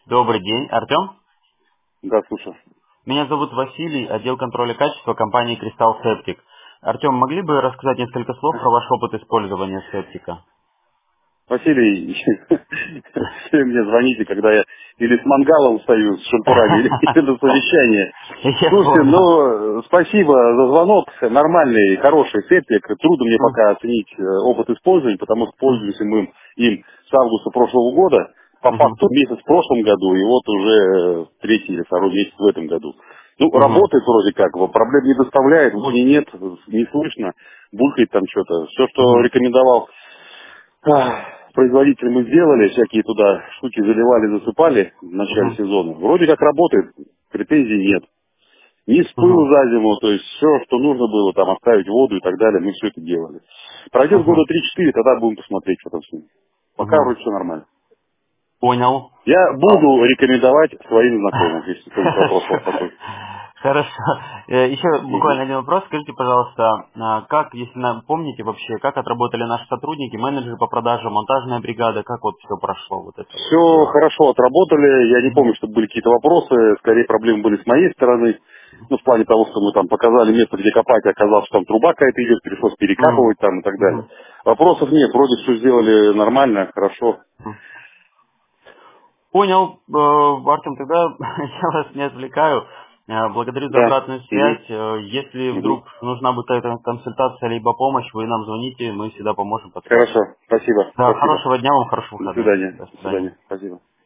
Добрый день, Артем. Да, слушаю. Меня зовут Василий, отдел контроля качества компании Кристалл Септик. Артем, могли бы рассказать несколько слов про ваш опыт использования септика? Василий, все мне звоните, когда я или с мангалом стою, с шампурами, или на совещание. Я Слушайте, понял. ну, спасибо за звонок. Нормальный, хороший септик. Трудно мне М, пока оценить опыт использования, потому что м, пользуемся мы им с августа прошлого года. По мгм, факту месяц в прошлом году, и вот уже третий или второй месяц в этом году. Ну, мгм, работает вроде как, проблем не доставляет, вони нет, не слышно, булькает там что-то. Все, что мгм, рекомендовал производитель, мы сделали, всякие туда штуки заливали, засыпали в начале мгм, сезона. Вроде как работает, претензий нет. Не мгм, спыл за зиму, то есть все, что нужно было, там оставить воду и так далее, мы все это делали. Пройдет года мгм, три-четыре, тогда будем посмотреть, что там с ним. Пока мгм. вроде все нормально. Понял. Я А, буду рекомендовать своим знакомым, если кто-нибудь вопрос у вас такой. Хорошо. Еще Мгм. буквально один вопрос. Скажите, пожалуйста, как, если помните вообще, как отработали наши сотрудники, менеджеры по продаже, монтажная бригада, как вот все прошло вот это вот Все дело? хорошо отработали. Я не Мгм. помню, чтобы были какие-то вопросы. Скорее, проблемы были с моей стороны. Ну, в плане того, что мы там показали место, где копать, и оказалось, что там труба какая-то идет, пришлось Мгм. перекапывать там и так далее. Мгм. Вопросов нет, вроде все сделали нормально, хорошо. Понял, Артем, тогда я вас не отвлекаю. Благодарю за Да. обратную Мгм. связь. Если Мгм. вдруг нужна будет эта консультация либо помощь, вы нам звоните, мы всегда поможем, подскажем. Хорошо, спасибо, Да, спасибо. хорошего дня вам, хороших До выходных. свидания. До До свидания. свидания. Спасибо.